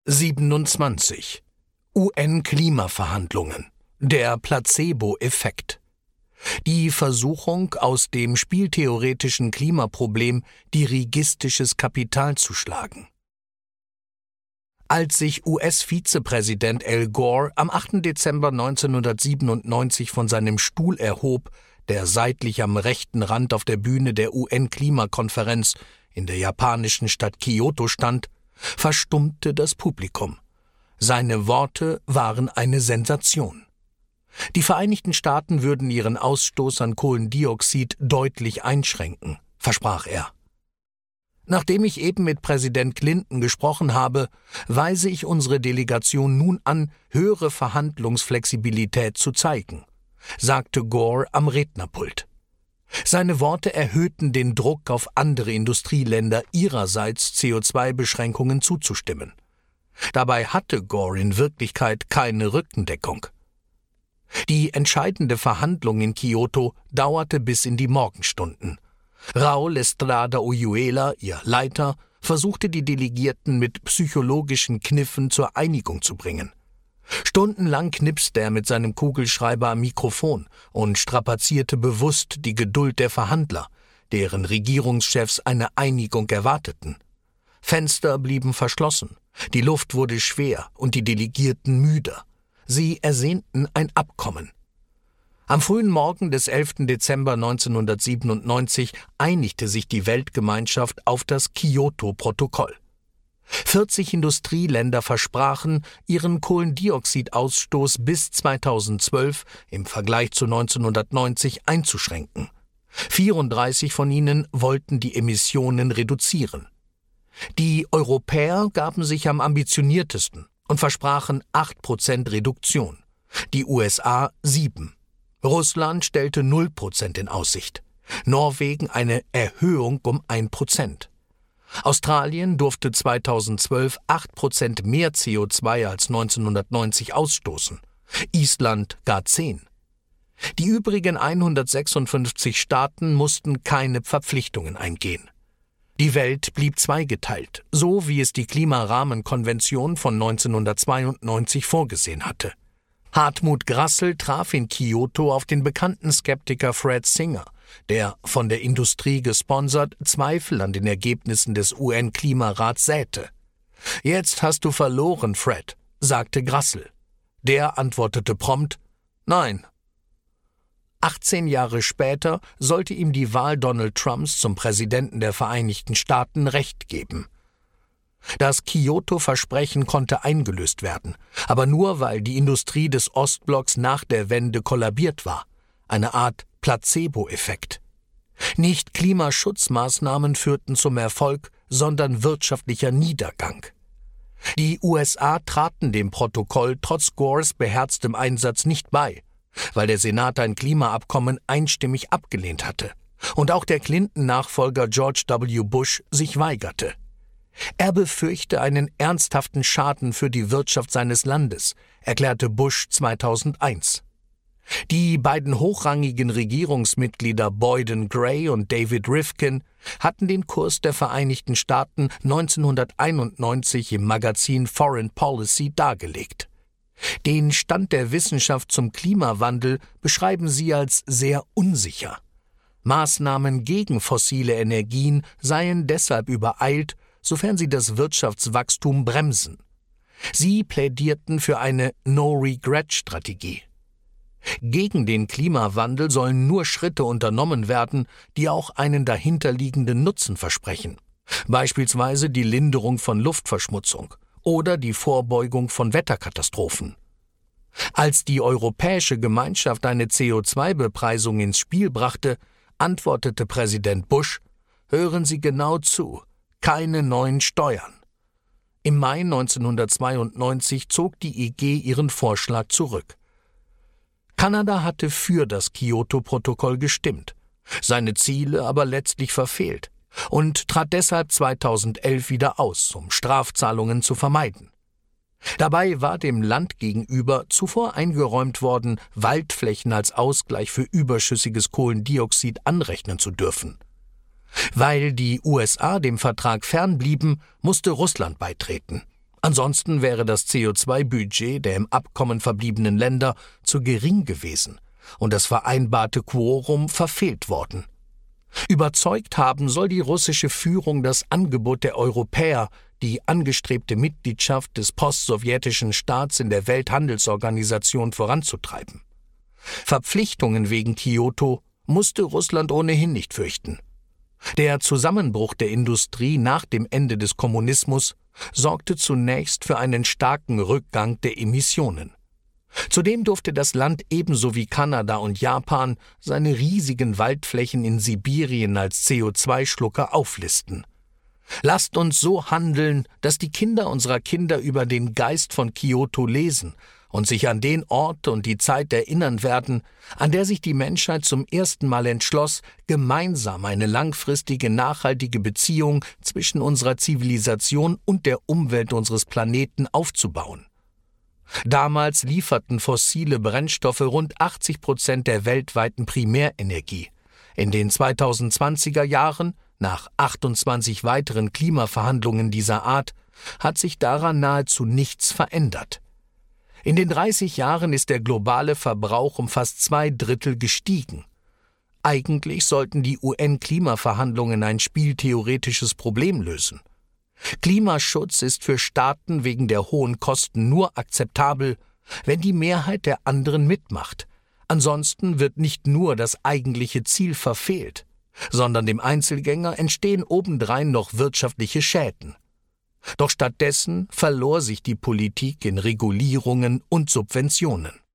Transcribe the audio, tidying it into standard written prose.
27. UN-Klimaverhandlungen. Der Placebo-Effekt. Die Versuchung, aus dem spieltheoretischen Klimaproblem dirigistisches Kapital zu schlagen. Als sich US-Vizepräsident Al Gore am 8. Dezember 1997 von seinem Stuhl erhob, der seitlich am rechten Rand auf der Bühne der UN-Klimakonferenz in der japanischen Stadt Kyoto stand, verstummte das Publikum. Seine Worte waren eine Sensation. Die Vereinigten Staaten würden ihren Ausstoß an Kohlendioxid deutlich einschränken, versprach er. Nachdem ich eben mit Präsident Clinton gesprochen habe, weise ich unsere Delegation nun an, höhere Verhandlungsflexibilität zu zeigen, sagte Gore am Rednerpult. Seine Worte erhöhten den Druck auf andere Industrieländer, ihrerseits CO2-Beschränkungen zuzustimmen. Dabei hatte Gore in Wirklichkeit keine Rückendeckung. Die entscheidende Verhandlung in Kyoto dauerte bis in die Morgenstunden. Raul Estrada Uyuela, ihr Leiter, versuchte die Delegierten mit psychologischen Kniffen zur Einigung zu bringen. Stundenlang knipste er mit seinem Kugelschreiber am Mikrofon und strapazierte bewusst die Geduld der Verhandler, deren Regierungschefs eine Einigung erwarteten. Fenster blieben verschlossen, die Luft wurde schwer und die Delegierten müder. Sie ersehnten ein Abkommen. Am frühen Morgen des 11. Dezember 1997 einigte sich die Weltgemeinschaft auf das Kyoto-Protokoll. 40 Industrieländer versprachen, ihren Kohlendioxidausstoß bis 2012 im Vergleich zu 1990 einzuschränken. 34 von ihnen wollten die Emissionen reduzieren. Die Europäer gaben sich am ambitioniertesten und versprachen 8% Reduktion, die USA 7%. Russland stellte 0% in Aussicht, Norwegen eine Erhöhung um 1%. Australien durfte 2012 8% mehr CO2 als 1990 ausstoßen, Island gar 10%. Die übrigen 156 Staaten mussten keine Verpflichtungen eingehen. Die Welt blieb zweigeteilt, so wie es die Klimarahmenkonvention von 1992 vorgesehen hatte. Hartmut Grassel traf in Kyoto auf den bekannten Skeptiker Fred Singer, der, von der Industrie gesponsert, Zweifel an den Ergebnissen des UN-Klimarats säte. »Jetzt hast du verloren, Fred«, sagte Grassel. Der antwortete prompt, »Nein«. 18 Jahre später sollte ihm die Wahl Donald Trumps zum Präsidenten der Vereinigten Staaten Recht geben. Das Kyoto-Versprechen konnte eingelöst werden, aber nur, weil die Industrie des Ostblocks nach der Wende kollabiert war. Eine Art Placebo-Effekt. Nicht Klimaschutzmaßnahmen führten zum Erfolg, sondern wirtschaftlicher Niedergang. Die USA traten dem Protokoll trotz Gores beherztem Einsatz nicht bei, weil der Senat ein Klimaabkommen einstimmig abgelehnt hatte und auch der Clinton-Nachfolger George W. Bush sich weigerte. Er befürchte einen ernsthaften Schaden für die Wirtschaft seines Landes, erklärte Bush 2001. Die beiden hochrangigen Regierungsmitglieder Boyden Gray und David Rifkin hatten den Kurs der Vereinigten Staaten 1991 im Magazin Foreign Policy dargelegt. Den Stand der Wissenschaft zum Klimawandel beschreiben sie als sehr unsicher. Maßnahmen gegen fossile Energien seien deshalb übereilt, sofern sie das Wirtschaftswachstum bremsen. Sie plädierten für eine No-Regret-Strategie. Gegen den Klimawandel sollen nur Schritte unternommen werden, die auch einen dahinterliegenden Nutzen versprechen, beispielsweise die Linderung von Luftverschmutzung oder die Vorbeugung von Wetterkatastrophen. Als die Europäische Gemeinschaft eine CO2-Bepreisung ins Spiel brachte, antwortete Präsident Bush: »Hören Sie genau zu. Keine neuen Steuern.« Im Mai 1992 zog die IG ihren Vorschlag zurück. Kanada hatte für das Kyoto-Protokoll gestimmt, seine Ziele aber letztlich verfehlt und trat deshalb 2011 wieder aus, um Strafzahlungen zu vermeiden. Dabei war dem Land gegenüber zuvor eingeräumt worden, Waldflächen als Ausgleich für überschüssiges Kohlendioxid anrechnen zu dürfen. Weil die USA dem Vertrag fernblieben, musste Russland beitreten. Ansonsten wäre das CO2-Budget der im Abkommen verbliebenen Länder zu gering gewesen und das vereinbarte Quorum verfehlt worden. Überzeugt haben soll die russische Führung das Angebot der Europäer, die angestrebte Mitgliedschaft des postsowjetischen Staats in der Welthandelsorganisation voranzutreiben. Verpflichtungen wegen Kyoto musste Russland ohnehin nicht fürchten. Der Zusammenbruch der Industrie nach dem Ende des Kommunismus sorgte zunächst für einen starken Rückgang der Emissionen. Zudem durfte das Land ebenso wie Kanada und Japan seine riesigen Waldflächen in Sibirien als CO2-Schlucker auflisten. Lasst uns so handeln, dass die Kinder unserer Kinder über den Geist von Kyoto lesen und sich an den Ort und die Zeit erinnern werden, an der sich die Menschheit zum ersten Mal entschloss, gemeinsam eine langfristige, nachhaltige Beziehung zwischen unserer Zivilisation und der Umwelt unseres Planeten aufzubauen. Damals lieferten fossile Brennstoffe rund 80% der weltweiten Primärenergie. In den 2020er Jahren, nach 28 weiteren Klimaverhandlungen dieser Art, hat sich daran nahezu nichts verändert. In den 30 Jahren ist der globale Verbrauch um fast 2/3 gestiegen. Eigentlich sollten die UN-Klimaverhandlungen ein spieltheoretisches Problem lösen. Klimaschutz ist für Staaten wegen der hohen Kosten nur akzeptabel, wenn die Mehrheit der anderen mitmacht. Ansonsten wird nicht nur das eigentliche Ziel verfehlt, sondern dem Einzelgänger entstehen obendrein noch wirtschaftliche Schäden. Doch stattdessen verlor sich die Politik in Regulierungen und Subventionen.